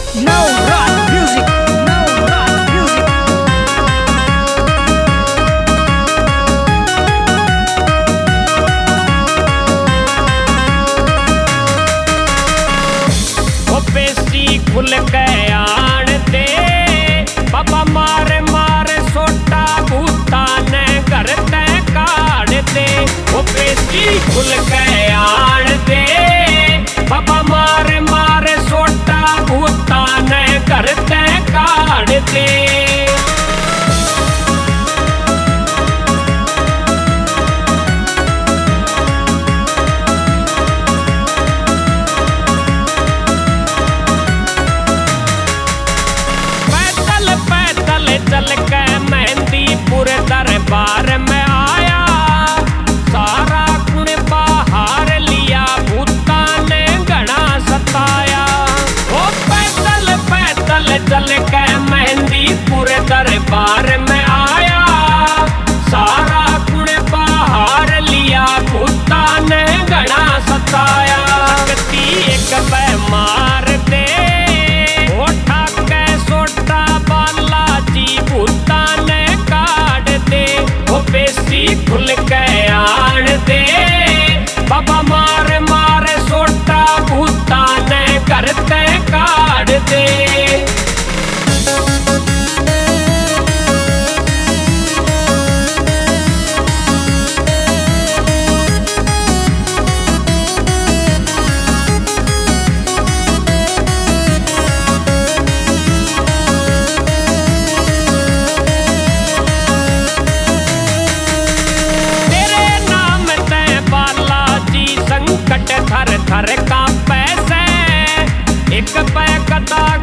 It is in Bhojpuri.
Now rock music. Now rock music. ओ पेस्टी खुल के आन दे बाबा मारे मारे सोटा भूता ने घर ते काट दे। ओ पेस्टी खुल के आन दे बाबा मारे मारे सोटा भूता ने घर ते काट दे। चल के मेहंदीपुर दरबार में आया सारा कुण बाहर लिया भूता ने घना सताया। ओ पैदल पैदल चल के मेहंदीपुर दरबार में आया सारा कुण बाहर लिया भूता ने घना सताया। शक्ति एक बे मार दे उठा के सोटा भूता ने काट दे। वो पेस्टी खुल के आन दे बाबा मारे मारे सोटा भूता ने करते काट दे। थर थर का पैसे एक पै कदा